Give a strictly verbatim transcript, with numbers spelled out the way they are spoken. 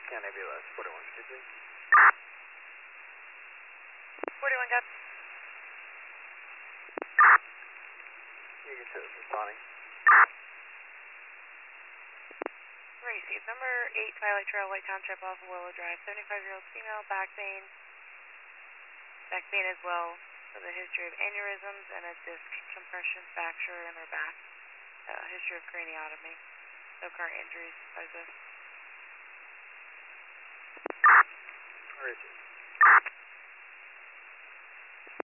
Scan A B O S, forty-one fifty-three. forty-one, got. You can show us responding. Received number eight, Twilight Trail, White Township, off of Willow Drive. seventy-five-year-old female, back pain. Back pain as well, with a history of aneurysms and a disc compression fracture in her back. Uh, history of craniotomy. No current injuries besides this. Where is it?